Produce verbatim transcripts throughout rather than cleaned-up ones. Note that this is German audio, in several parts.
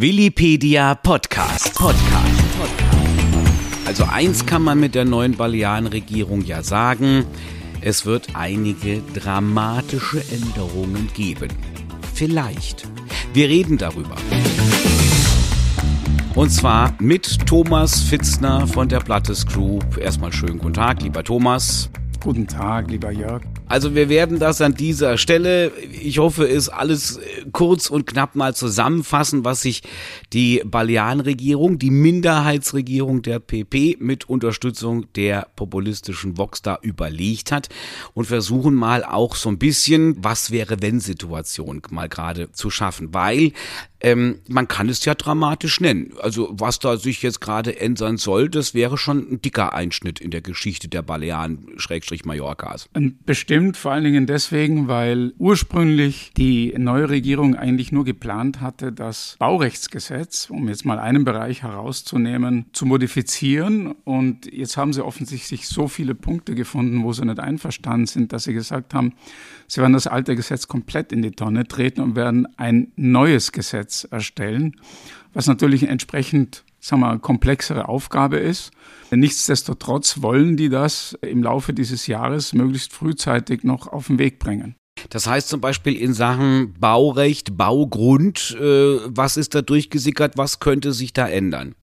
Willipedia Podcast. Podcast. Also eins kann man mit der neuen Balearenregierung ja sagen, es wird einige dramatische Änderungen geben. Vielleicht. Wir reden darüber. Und zwar mit Thomas Fitzner von der Blattes Group. Erstmal schönen guten Tag, lieber Thomas. Guten Tag, lieber Jörg. Also wir werden das an dieser Stelle, ich hoffe, es alles kurz und knapp mal zusammenfassen, was sich die Balearenregierung, die Minderheitsregierung der P P mit Unterstützung der populistischen Vox da überlegt hat und versuchen mal auch so ein bisschen, was wäre wenn Situation mal gerade zu schaffen, weil ähm, man kann es ja dramatisch nennen. Also was da sich jetzt gerade ändern soll, das wäre schon ein dicker Einschnitt in der Geschichte der Balearen-Mallorcas. Bestimmt, vor allen Dingen deswegen, weil ursprünglich die neue Regierung eigentlich nur geplant hatte, das Baurechtsgesetz, um jetzt mal einen Bereich herauszunehmen, zu modifizieren. Und jetzt haben sie offensichtlich so viele Punkte gefunden, wo sie nicht einverstanden sind, dass sie gesagt haben, sie werden das alte Gesetz komplett in die Tonne treten und werden ein neues Gesetz erstellen, was natürlich entsprechend, sagen wir, komplexere Aufgabe ist. Nichtsdestotrotz wollen die das im Laufe dieses Jahres möglichst frühzeitig noch auf den Weg bringen. Das heißt zum Beispiel in Sachen Baurecht, Baugrund, äh, was ist da durchgesickert, was könnte sich da ändern?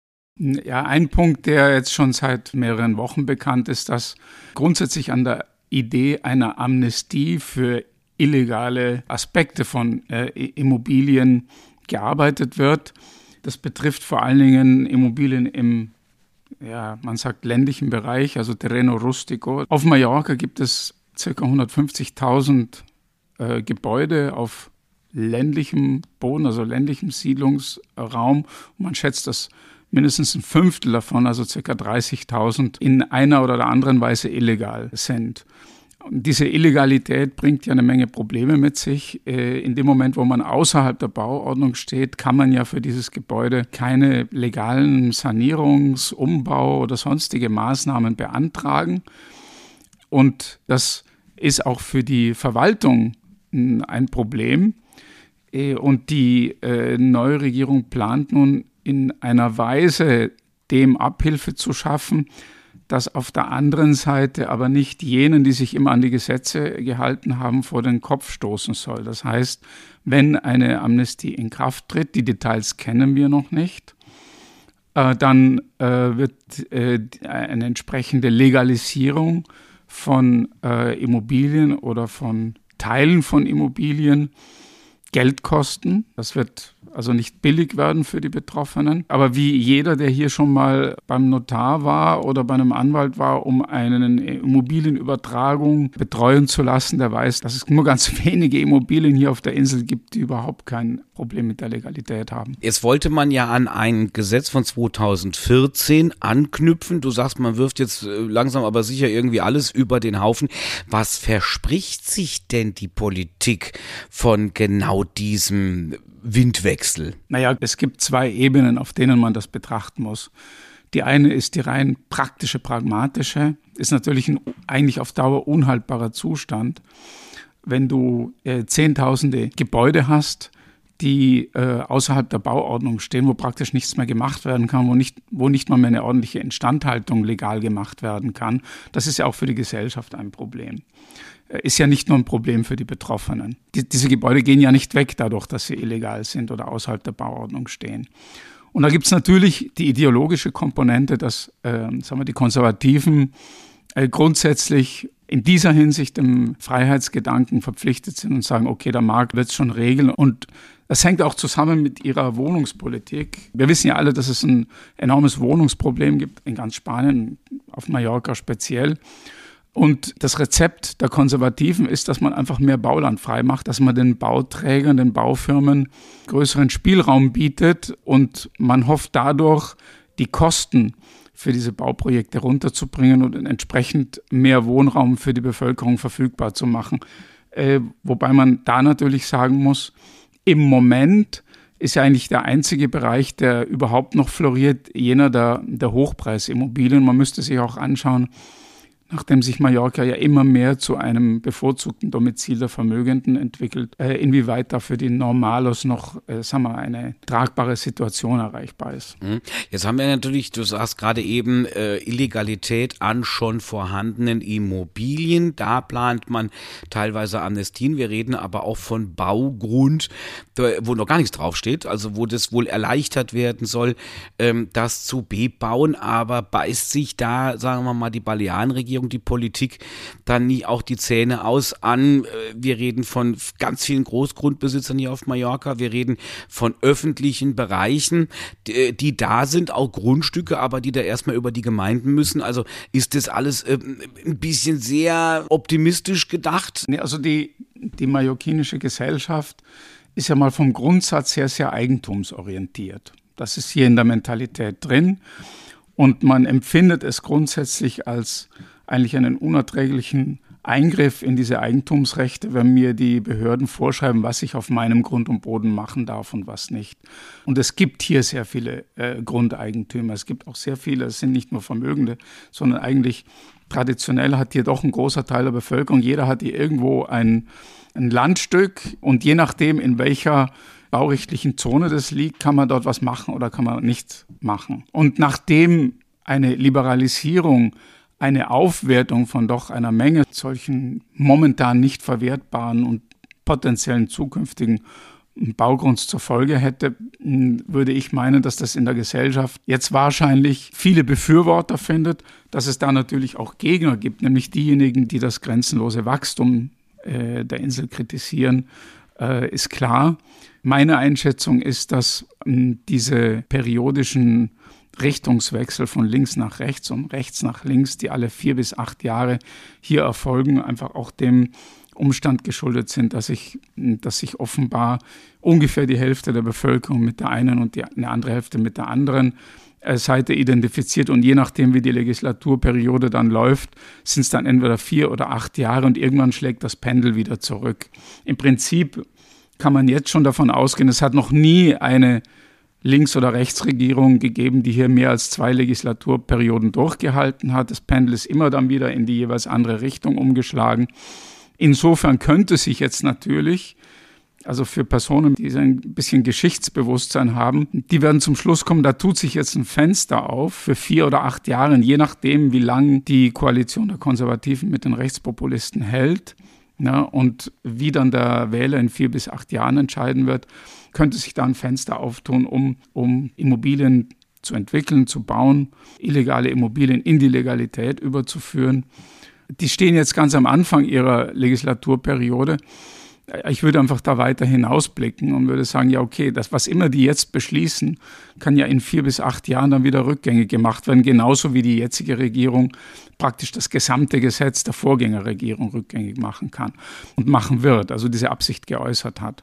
Ja, ein Punkt, der jetzt schon seit mehreren Wochen bekannt ist, dass grundsätzlich an der Idee einer Amnestie für illegale Aspekte von äh, Immobilien gearbeitet wird. Das betrifft vor allen Dingen Immobilien im, ja, man sagt ländlichen Bereich, also Terreno Rustico. Auf Mallorca gibt es ca. hundertfünfzigtausend äh, Gebäude auf ländlichem Boden, also ländlichem Siedlungsraum. Und man schätzt, dass mindestens ein Fünftel davon, also ca. dreißigtausend, in einer oder der anderen Weise illegal sind. Und diese Illegalität bringt ja eine Menge Probleme mit sich. In dem Moment, wo man außerhalb der Bauordnung steht, kann man ja für dieses Gebäude keine legalen Sanierungs-, Umbau- oder sonstige Maßnahmen beantragen. Und das ist auch für die Verwaltung ein Problem. Und die neue Regierung plant nun in einer Weise, dem Abhilfe zu schaffen, dass auf der anderen Seite aber nicht jenen, die sich immer an die Gesetze gehalten haben, vor den Kopf stoßen soll. Das heißt, wenn eine Amnestie in Kraft tritt, die Details kennen wir noch nicht, äh, dann äh, wird äh, eine entsprechende Legalisierung von äh, Immobilien oder von Teilen von Immobilien Geld kosten. Das wird also nicht billig werden für die Betroffenen. Aber wie jeder, der hier schon mal beim Notar war oder bei einem Anwalt war, um eine Immobilienübertragung betreuen zu lassen, der weiß, dass es nur ganz wenige Immobilien hier auf der Insel gibt, die überhaupt kein Problem mit der Legalität haben. Jetzt wollte man ja an ein Gesetz von zweitausendvierzehn anknüpfen. Du sagst, man wirft jetzt langsam aber sicher irgendwie alles über den Haufen. Was verspricht sich denn die Politik von genau diesem Windwechsel? Naja, es gibt zwei Ebenen, auf denen man das betrachten muss. Die eine ist die rein praktische, pragmatische. Ist natürlich ein eigentlich auf Dauer unhaltbarer Zustand, wenn du äh, zehntausende Gebäude hast, die äh, außerhalb der Bauordnung stehen, wo praktisch nichts mehr gemacht werden kann, wo nicht, wo nicht mal mehr eine ordentliche Instandhaltung legal gemacht werden kann. Das ist ja auch für die Gesellschaft ein Problem. Ist ja nicht nur ein Problem für die Betroffenen. Die, diese Gebäude gehen ja nicht weg dadurch, dass sie illegal sind oder außerhalb der Bauordnung stehen. Und da gibt es natürlich die ideologische Komponente, dass äh, sagen wir, die Konservativen äh, grundsätzlich in dieser Hinsicht dem Freiheitsgedanken verpflichtet sind und sagen, okay, der Markt wird es schon regeln. Und das hängt auch zusammen mit ihrer Wohnungspolitik. Wir wissen ja alle, dass es ein enormes Wohnungsproblem gibt, in ganz Spanien, auf Mallorca speziell. Und das Rezept der Konservativen ist, dass man einfach mehr Bauland frei macht, dass man den Bauträgern, den Baufirmen größeren Spielraum bietet und man hofft dadurch, die Kosten für diese Bauprojekte runterzubringen und entsprechend mehr Wohnraum für die Bevölkerung verfügbar zu machen. Äh, wobei man da natürlich sagen muss, im Moment ist ja eigentlich der einzige Bereich, der überhaupt noch floriert, jener der, der Hochpreisimmobilien. Man müsste sich auch anschauen, nachdem sich Mallorca ja immer mehr zu einem bevorzugten Domizil der Vermögenden entwickelt, äh, inwieweit da für die Normalos noch, äh, sagen wir, eine tragbare Situation erreichbar ist. Jetzt haben wir natürlich, du sagst gerade eben, äh, Illegalität an schon vorhandenen Immobilien. Da plant man teilweise Amnestien. Wir reden aber auch von Baugrund, wo noch gar nichts draufsteht, also wo das wohl erleichtert werden soll, ähm, das zu bebauen. Aber beißt sich da, sagen wir mal, die Balearenregierung, die Politik dann nie auch die Zähne aus an. Wir reden von ganz vielen Großgrundbesitzern hier auf Mallorca. Wir reden von öffentlichen Bereichen, die, die da sind, auch Grundstücke, aber die da erstmal über die Gemeinden müssen. Also ist das alles äh, ein bisschen sehr optimistisch gedacht? Nee, also die, die mallorquinische Gesellschaft ist ja mal vom Grundsatz her sehr eigentumsorientiert. Das ist hier in der Mentalität drin. Und man empfindet es grundsätzlich als eigentlich einen unerträglichen Eingriff in diese Eigentumsrechte, wenn mir die Behörden vorschreiben, was ich auf meinem Grund und Boden machen darf und was nicht. Und es gibt hier sehr viele äh, Grundeigentümer. Es gibt auch sehr viele, es sind nicht nur Vermögende, sondern eigentlich traditionell hat hier doch ein großer Teil der Bevölkerung, jeder hat hier irgendwo ein, ein Landstück und je nachdem, in welcher baurechtlichen Zone das liegt, kann man dort was machen oder kann man nichts machen. Und nachdem eine Liberalisierung, eine Aufwertung von doch einer Menge solchen momentan nicht verwertbaren und potenziellen zukünftigen Baugrunds zur Folge hätte, würde ich meinen, dass das in der Gesellschaft jetzt wahrscheinlich viele Befürworter findet, dass es da natürlich auch Gegner gibt, nämlich diejenigen, die das grenzenlose Wachstum äh, der Insel kritisieren, äh, ist klar. Meine Einschätzung ist, dass ähm, diese periodischen Richtungswechsel von links nach rechts und rechts nach links, die alle vier bis acht Jahre hier erfolgen, einfach auch dem Umstand geschuldet sind, dass sich, dass sich offenbar ungefähr die Hälfte der Bevölkerung mit der einen und die, eine andere Hälfte mit der anderen Seite identifiziert. Und je nachdem, wie die Legislaturperiode dann läuft, sind es dann entweder vier oder acht Jahre und irgendwann schlägt das Pendel wieder zurück. Im Prinzip kann man jetzt schon davon ausgehen, es hat noch nie eine Links- oder Rechtsregierung gegeben, die hier mehr als zwei Legislaturperioden durchgehalten hat. Das Pendel ist immer dann wieder in die jeweils andere Richtung umgeschlagen. Insofern könnte sich jetzt natürlich, also für Personen, die ein bisschen Geschichtsbewusstsein haben, die werden zum Schluss kommen, da tut sich jetzt ein Fenster auf für vier oder acht Jahre, je nachdem, wie lang die Koalition der Konservativen mit den Rechtspopulisten hält. Ja, und wie dann der Wähler in vier bis acht Jahren entscheiden wird, könnte sich da ein Fenster auftun, um, um Immobilien zu entwickeln, zu bauen, illegale Immobilien in die Legalität überzuführen. Die stehen jetzt ganz am Anfang ihrer Legislaturperiode. Ich würde einfach da weiter hinausblicken und würde sagen, ja okay, das, was immer die jetzt beschließen, kann ja in vier bis acht Jahren dann wieder rückgängig gemacht werden, genauso wie die jetzige Regierung praktisch das gesamte Gesetz der Vorgängerregierung rückgängig machen kann und machen wird, also diese Absicht geäußert hat.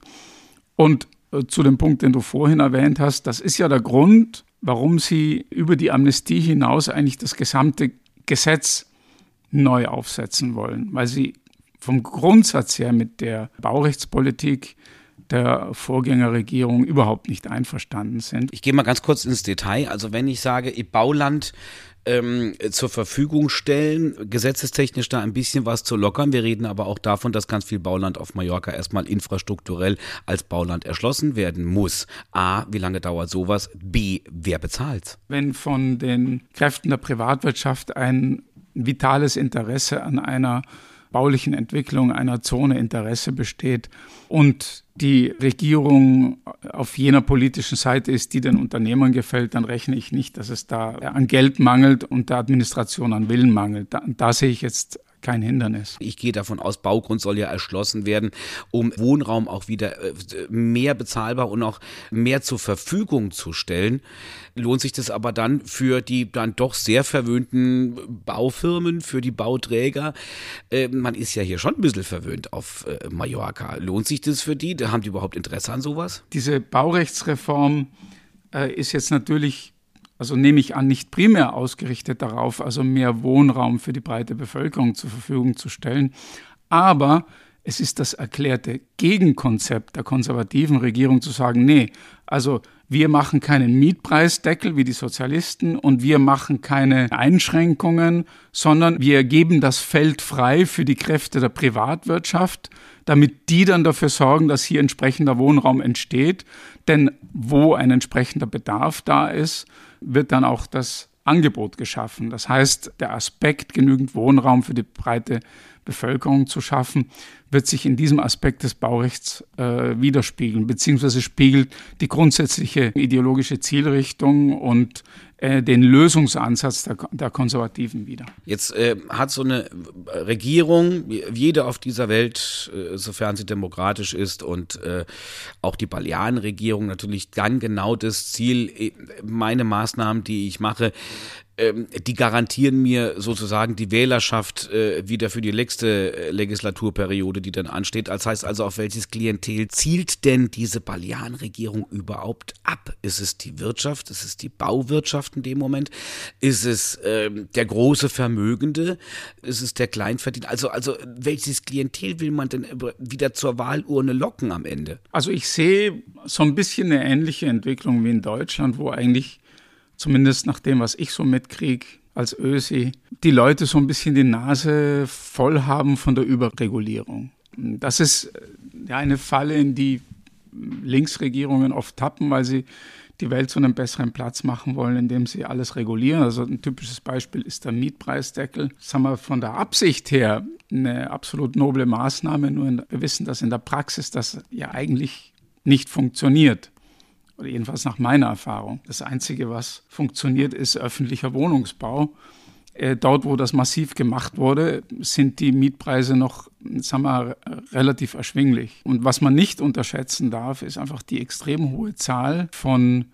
Und äh, zu dem Punkt, den du vorhin erwähnt hast, das ist ja der Grund, warum sie über die Amnestie hinaus eigentlich das gesamte Gesetz neu aufsetzen wollen, weil sie vom Grundsatz her mit der Baurechtspolitik der Vorgängerregierung überhaupt nicht einverstanden sind. Ich gehe mal ganz kurz ins Detail. Also wenn ich sage, Bauland ähm, zur Verfügung stellen, gesetzestechnisch da ein bisschen was zu lockern. Wir reden aber auch davon, dass ganz viel Bauland auf Mallorca erstmal infrastrukturell als Bauland erschlossen werden muss. A, wie lange dauert sowas? B, wer bezahlt? Wenn von den Kräften der Privatwirtschaft ein vitales Interesse an einer baulichen Entwicklung einer Zone Interesse besteht und die Regierung auf jener politischen Seite ist, die den Unternehmern gefällt, dann rechne ich nicht, dass es da an Geld mangelt und der Administration an Willen mangelt. Da, da sehe ich jetzt kein Hindernis. Ich gehe davon aus, Baugrund soll ja erschlossen werden, um Wohnraum auch wieder mehr bezahlbar und auch mehr zur Verfügung zu stellen. Lohnt sich das aber dann für die dann doch sehr verwöhnten Baufirmen, für die Bauträger? Äh, man ist ja hier schon ein bisschen verwöhnt auf äh, Mallorca. Lohnt sich das für die? Haben die überhaupt Interesse an sowas? Diese Baurechtsreform äh, ist jetzt natürlich, also nehme ich an, nicht primär ausgerichtet darauf, also mehr Wohnraum für die breite Bevölkerung zur Verfügung zu stellen. Aber Es ist das erklärte Gegenkonzept der konservativen Regierung zu sagen, nee, also wir machen keinen Mietpreisdeckel wie die Sozialisten und wir machen keine Einschränkungen, sondern wir geben das Feld frei für die Kräfte der Privatwirtschaft, damit die dann dafür sorgen, dass hier entsprechender Wohnraum entsteht. Denn wo ein entsprechender Bedarf da ist, wird dann auch das Angebot geschaffen. Das heißt, der Aspekt, genügend Wohnraum für die breite Bevölkerung zu schaffen, wird sich in diesem Aspekt des Baurechts äh, widerspiegeln, beziehungsweise spiegelt die grundsätzliche ideologische Zielrichtung und äh, den Lösungsansatz der, der Konservativen wider. Jetzt äh, hat so eine Regierung, jede auf dieser Welt, äh, sofern sie demokratisch ist, und äh, auch die Balearenregierung natürlich dann genau das Ziel, äh, meine Maßnahmen, die ich mache, die garantieren mir sozusagen die Wählerschaft äh, wieder für die nächste äh, Legislaturperiode, die dann ansteht. Das heißt also, auf welches Klientel zielt denn diese Balearenregierung überhaupt ab? Ist es die Wirtschaft? Ist es die Bauwirtschaft in dem Moment? Ist es äh, der große Vermögende? Ist es der Kleinverdiener? Also, also welches Klientel will man denn wieder zur Wahlurne locken am Ende? Also ich sehe so ein bisschen eine ähnliche Entwicklung wie in Deutschland, wo eigentlich zumindest nach dem, was ich so mitkriege als Ösi, die Leute so ein bisschen die Nase voll haben von der Überregulierung. Das ist ja eine Falle, in die Linksregierungen oft tappen, weil sie die Welt zu einem besseren Platz machen wollen, indem sie alles regulieren. Also ein typisches Beispiel ist der Mietpreisdeckel. Das haben wir von der Absicht her eine absolut noble Maßnahme, nur wir wissen, dass in der Praxis das ja eigentlich nicht funktioniert. Oder jedenfalls nach meiner Erfahrung. Das Einzige, was funktioniert, ist öffentlicher Wohnungsbau. Äh, dort, wo das massiv gemacht wurde, sind die Mietpreise noch, sagen wir, relativ erschwinglich. Und was man nicht unterschätzen darf, ist einfach die extrem hohe Zahl von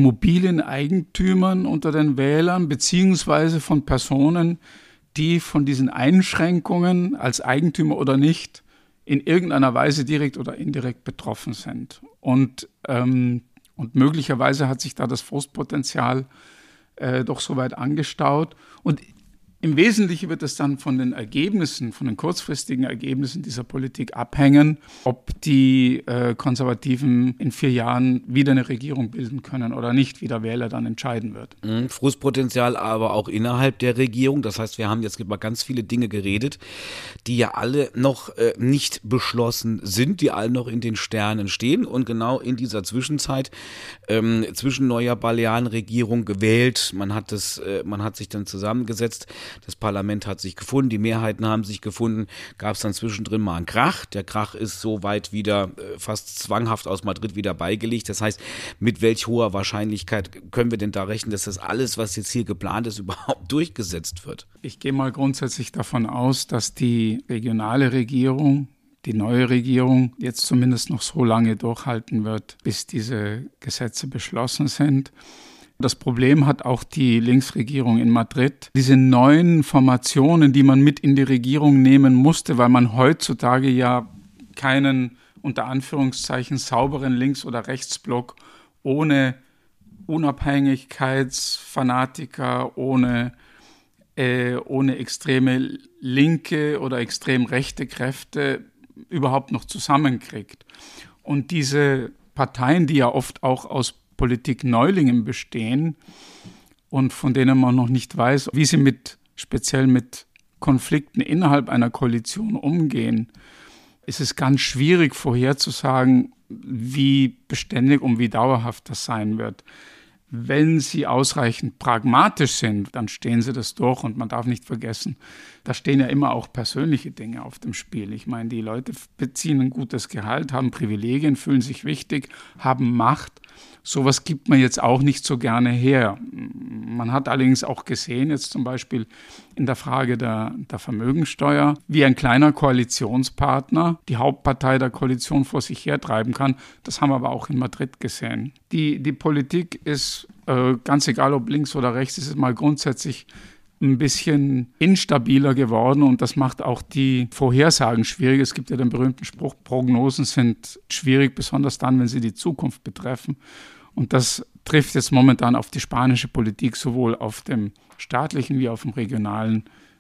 Immobilieneigentümern unter den Wählern, beziehungsweise von Personen, die von diesen Einschränkungen als Eigentümer oder nicht in irgendeiner Weise direkt oder indirekt betroffen sind. Und ähm, Und möglicherweise hat sich da das Frustpotenzial äh, doch so weit angestaut. Und im Wesentlichen wird es dann von den Ergebnissen, von den kurzfristigen Ergebnissen dieser Politik abhängen, ob die äh, Konservativen in vier Jahren wieder eine Regierung bilden können oder nicht, wie der Wähler dann entscheiden wird. Mhm, Frustpotenzial aber auch innerhalb der Regierung. Das heißt, wir haben jetzt über ganz viele Dinge geredet, die ja alle noch äh, nicht beschlossen sind, die alle noch in den Sternen stehen. Und genau in dieser Zwischenzeit, ähm, zwischen neuer Balearenregierung gewählt, man hat, das, äh, man hat sich dann zusammengesetzt, das Parlament hat sich gefunden, die Mehrheiten haben sich gefunden, gab es dann zwischendrin mal einen Krach. Der Krach ist so weit wieder äh, fast zwanghaft aus Madrid wieder beigelegt. Das heißt, mit welch hoher Wahrscheinlichkeit können wir denn da rechnen, dass das alles, was jetzt hier geplant ist, überhaupt durchgesetzt wird? Ich gehe mal grundsätzlich davon aus, dass die regionale Regierung, die neue Regierung, jetzt zumindest noch so lange durchhalten wird, bis diese Gesetze beschlossen sind. Das Problem hat auch die Linksregierung in Madrid. Diese neuen Formationen, die man mit in die Regierung nehmen musste, weil man heutzutage ja keinen, unter Anführungszeichen, sauberen Links- oder Rechtsblock ohne Unabhängigkeitsfanatiker, ohne, äh, ohne extreme linke oder extrem rechte Kräfte überhaupt noch zusammenkriegt. Und diese Parteien, die ja oft auch aus Politik-Neulingen bestehen und von denen man noch nicht weiß, wie sie mit, speziell mit Konflikten innerhalb einer Koalition umgehen, ist es ganz schwierig vorherzusagen, wie beständig und wie dauerhaft das sein wird. Wenn sie ausreichend pragmatisch sind, dann stehen sie das durch und man darf nicht vergessen, da stehen ja immer auch persönliche Dinge auf dem Spiel. Ich meine, die Leute beziehen ein gutes Gehalt, haben Privilegien, fühlen sich wichtig, haben Macht. Sowas gibt man jetzt auch nicht so gerne her. Man hat allerdings auch gesehen, jetzt zum Beispiel in der Frage der, der Vermögensteuer, wie ein kleiner Koalitionspartner die Hauptpartei der Koalition vor sich hertreiben kann. Das haben wir aber auch in Madrid gesehen. Die, die Politik ist, äh, ganz egal ob links oder rechts, ist es mal grundsätzlich ein bisschen instabiler geworden und das macht auch die Vorhersagen schwierig. Es gibt ja den berühmten Spruch, Prognosen sind schwierig, besonders dann, wenn sie die Zukunft betreffen. Und das trifft jetzt momentan auf die spanische Politik sowohl auf dem staatlichen wie auf dem regionalen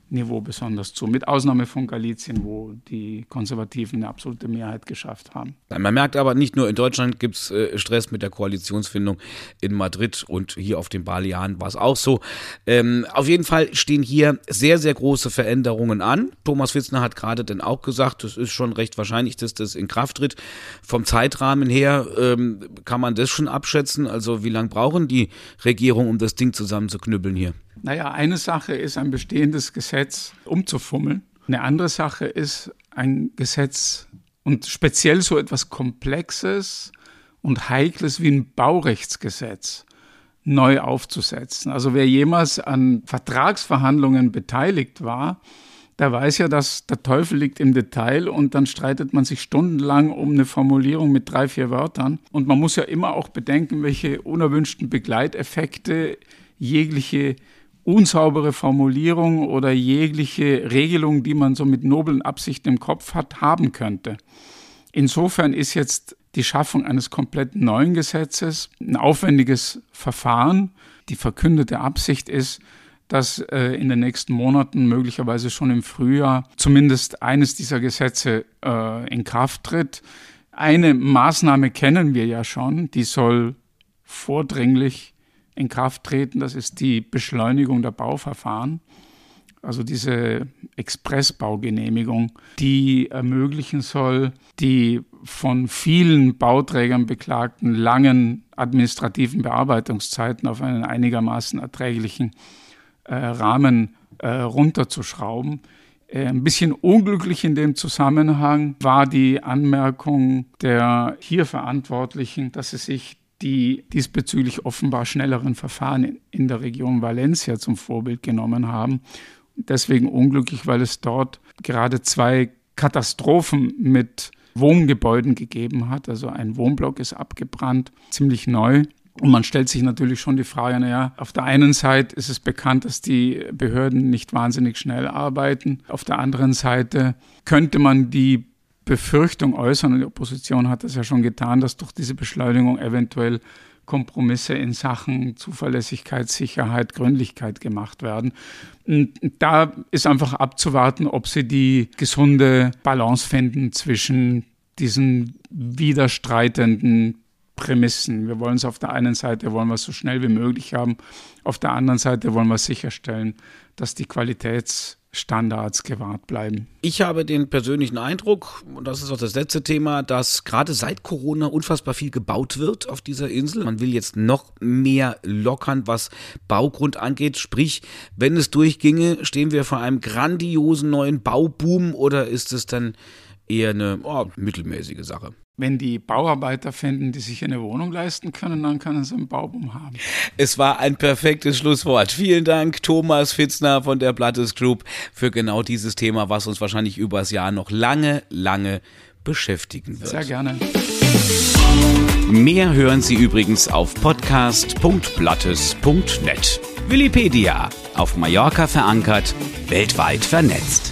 Niveau besonders zu, mit Ausnahme von Galizien, wo die Konservativen eine absolute Mehrheit geschafft haben. Man merkt aber, nicht nur in Deutschland gibt es äh, Stress mit der Koalitionsfindung, in Madrid und hier auf den Balearen war es auch so. Ähm, auf jeden Fall stehen hier sehr, sehr große Veränderungen an. Thomas Pfitzner hat gerade dann auch gesagt, es ist schon recht wahrscheinlich, dass das in Kraft tritt. Vom Zeitrahmen her ähm, kann man das schon abschätzen. Also wie lange brauchen die Regierung, um das Ding zusammenzuknüppeln hier? Naja, eine Sache ist, ein bestehendes Gesetz umzufummeln. Eine andere Sache ist, ein Gesetz und speziell so etwas Komplexes und Heikles wie ein Baurechtsgesetz neu aufzusetzen. Also wer jemals an Vertragsverhandlungen beteiligt war, der weiß ja, dass der Teufel liegt im Detail und dann streitet man sich stundenlang um eine Formulierung mit drei, vier Wörtern. Und man muss ja immer auch bedenken, welche unerwünschten Begleiteffekte jegliche unsaubere Formulierung oder jegliche Regelung, die man so mit noblen Absichten im Kopf hat, haben könnte. Insofern ist jetzt die Schaffung eines komplett neuen Gesetzes ein aufwendiges Verfahren. Die verkündete Absicht ist, dass äh, in den nächsten Monaten, möglicherweise schon im Frühjahr, zumindest eines dieser Gesetze äh, in Kraft tritt. Eine Maßnahme kennen wir ja schon, die soll vordringlich in Kraft treten, das ist die Beschleunigung der Bauverfahren, also diese Expressbaugenehmigung, die ermöglichen soll, die von vielen Bauträgern beklagten langen administrativen Bearbeitungszeiten auf einen einigermaßen erträglichen äh, Rahmen äh, runterzuschrauben. Äh, ein bisschen unglücklich in dem Zusammenhang war die Anmerkung der hier Verantwortlichen, dass es sich die diesbezüglich offenbar schnelleren Verfahren in der Region Valencia zum Vorbild genommen haben. Deswegen unglücklich, weil es dort gerade zwei Katastrophen mit Wohngebäuden gegeben hat. Also ein Wohnblock ist abgebrannt, ziemlich neu. Und man stellt sich natürlich schon die Frage, naja, auf der einen Seite ist es bekannt, dass die Behörden nicht wahnsinnig schnell arbeiten. Auf der anderen Seite könnte man die Befürchtung äußern, und die Opposition hat das ja schon getan, dass durch diese Beschleunigung eventuell Kompromisse in Sachen Zuverlässigkeit, Sicherheit, Gründlichkeit gemacht werden. Und da ist einfach abzuwarten, ob sie die gesunde Balance finden zwischen diesen widerstreitenden Prämissen. Wir wollen es auf der einen Seite, wollen wir es so schnell wie möglich haben, auf der anderen Seite wollen wir sicherstellen, dass die Qualitätsstandards gewahrt bleiben. Ich habe den persönlichen Eindruck, und das ist auch das letzte Thema, dass gerade seit Corona unfassbar viel gebaut wird auf dieser Insel. Man will jetzt noch mehr lockern, was Baugrund angeht. Sprich, wenn es durchginge, stehen wir vor einem grandiosen neuen Bauboom, oder ist es dann eher eine oh, mittelmäßige Sache? Wenn die Bauarbeiter finden, die sich eine Wohnung leisten können, dann können sie einen Bauboom haben. Es war ein perfektes Schlusswort. Vielen Dank, Thomas Pfitzner von der Blattes Group, für genau dieses Thema, was uns wahrscheinlich übers Jahr noch lange, lange beschäftigen wird. Sehr gerne. Mehr hören Sie übrigens auf podcast punkt blattes punkt net. Willipedia, auf Mallorca verankert, weltweit vernetzt.